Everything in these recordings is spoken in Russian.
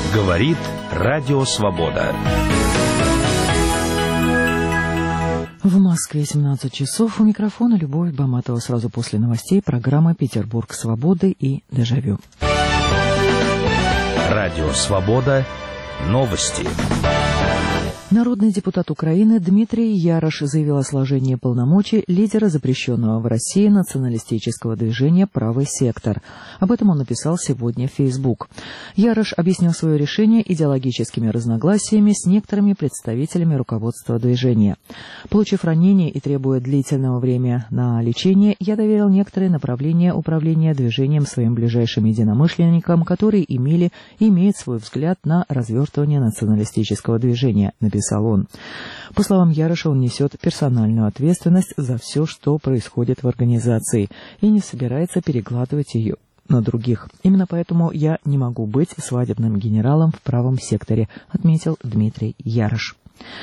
Говорит Радио Свобода. В Москве 17 часов. У микрофона Любовь Баматова. Сразу после новостей программа «Петербург свободы» и «Дежавю». Радио Свобода. Новости. Народный депутат Украины Дмитрий Ярош заявил о сложении полномочий лидера запрещенного в России националистического движения «Правый сектор». Об этом он написал сегодня в Facebook. Ярош объяснил свое решение идеологическими разногласиями с некоторыми представителями руководства движения. Получив ранение и требуя длительного времени на лечение, я доверил некоторые направления управления движением своим ближайшим единомышленникам, которые имели и имеют свой взгляд на развертывание националистического движения, написал он. По словам Яроша, он несет персональную ответственность за все, что происходит в организации, и не собирается перекладывать ее на других. Именно поэтому я не могу быть свадебным генералом в правом секторе, отметил Дмитрий Ярош.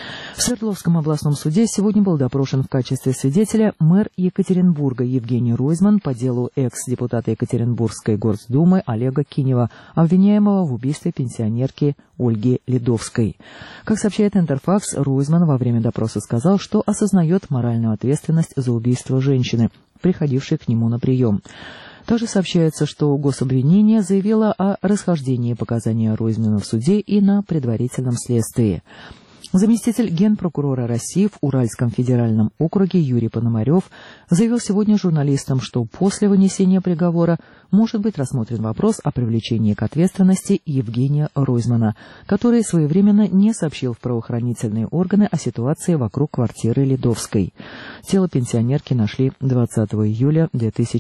В Свердловском областном суде сегодня был допрошен в качестве свидетеля мэр Екатеринбурга Евгений Ройзман по делу экс-депутата Екатеринбургской Горсдумы Олега Кинева, обвиняемого в убийстве пенсионерки Ольги Ледовской. Как сообщает Интерфакс, Ройзман во время допроса сказал, что осознает моральную ответственность за убийство женщины, приходившей к нему на прием. Также сообщается, что гособвинение заявило о расхождении показаний Ройзмана в суде и на предварительном следствии. Заместитель генпрокурора России в Уральском федеральном округе Юрий Пономарев заявил сегодня журналистам, что после вынесения приговора может быть рассмотрен вопрос о привлечении к ответственности Евгения Ройзмана, который своевременно не сообщил в правоохранительные органы о ситуации вокруг квартиры Ледовской. Тело пенсионерки нашли 20 июля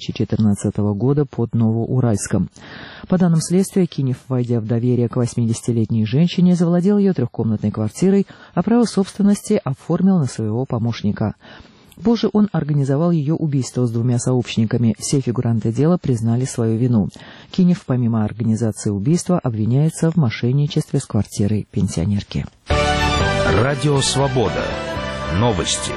2014 года под Новоуральском. По данным следствия, Кинев, войдя в доверие к 80-летней женщине, завладел ее трехкомнатной квартирой, а право собственности оформил на своего помощника. Позже он организовал ее убийство с двумя сообщниками. Все фигуранты дела признали свою вину. Кинев, помимо организации убийства, обвиняется в мошенничестве с квартирой пенсионерки. Радио Свобода. Новости.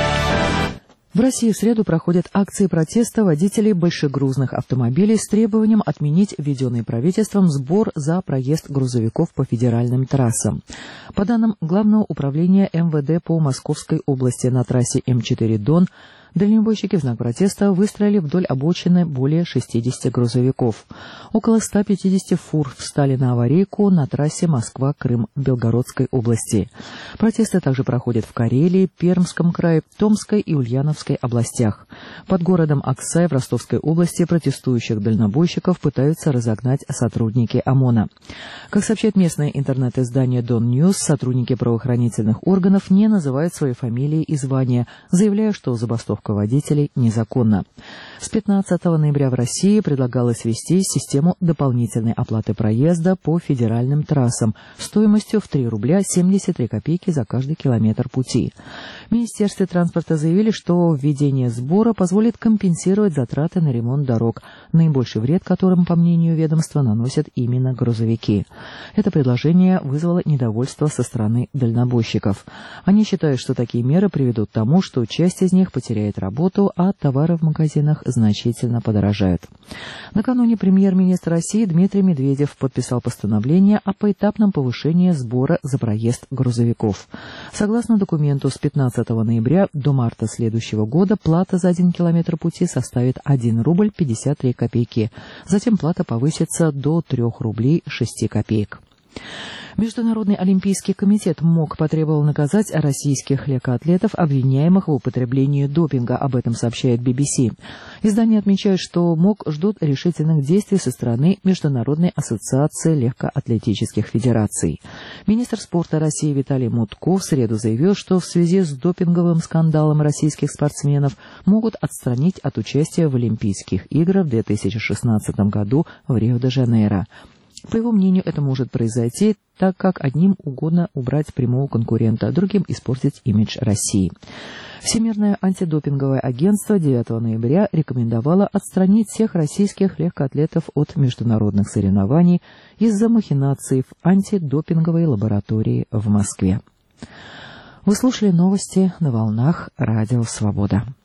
В России в среду проходят акции протеста водителей большегрузных автомобилей с требованием отменить введенный правительством сбор за проезд грузовиков по федеральным трассам. По данным Главного управления МВД по Московской области, на трассе М4 Дон дальнобойщики в знак протеста выстроили вдоль обочины более 60 грузовиков. Около 150 фур встали на аварийку на трассе Москва-Крым Белгородской области. Протесты также проходят в Карелии, Пермском крае, Томской и Ульяновской областях. Под городом Аксай в Ростовской области протестующих дальнобойщиков пытаются разогнать сотрудники ОМОНа. Как сообщает местное интернет-издание Дон Ньюс, сотрудники правоохранительных органов не называют свои фамилии и звания, заявляя, что забастовка водителей незаконна. С 15 ноября в России предлагалось ввести систему дополнительной оплаты проезда по федеральным трассам стоимостью в 3 рубля 73 копейки за каждый километр пути. В Министерстве транспорта заявили, что введение сбора позволит компенсировать затраты на ремонт дорог, наибольший вред которым, по мнению ведомства, наносят именно грузовики. Это предложение вызвало недовольство со стороны дальнобойщиков. Они считают, что такие меры приведут к тому, что часть из них потеряет работу, а товары в магазинах значительно подорожают. Накануне премьер-министр России Дмитрий Медведев подписал постановление о поэтапном повышении сбора за проезд грузовиков. Согласно документу, с 15 ноября до марта следующего года плата за 1 километр пути составит 1 рубль 53 копейки. Затем плата повысится до 3 рублей 6 копеек. Международный олимпийский комитет МОК потребовал наказать российских легкоатлетов, обвиняемых в употреблении допинга. Об этом сообщает BBC. Издание отмечает, что МОК ждут решительных действий со стороны Международной ассоциации легкоатлетических федераций. Министр спорта России Виталий Мутко в среду заявил, что в связи с допинговым скандалом российских спортсменов могут отстранить от участия в Олимпийских играх в 2016 году в Рио-де-Жанейро. По его мнению, это может произойти, так как одним угодно убрать прямого конкурента, а другим испортить имидж России. Всемирное антидопинговое агентство 9 ноября рекомендовало отстранить всех российских легкоатлетов от международных соревнований из-за махинаций в антидопинговой лаборатории в Москве. Вы слушали новости на волнах Радио Свобода.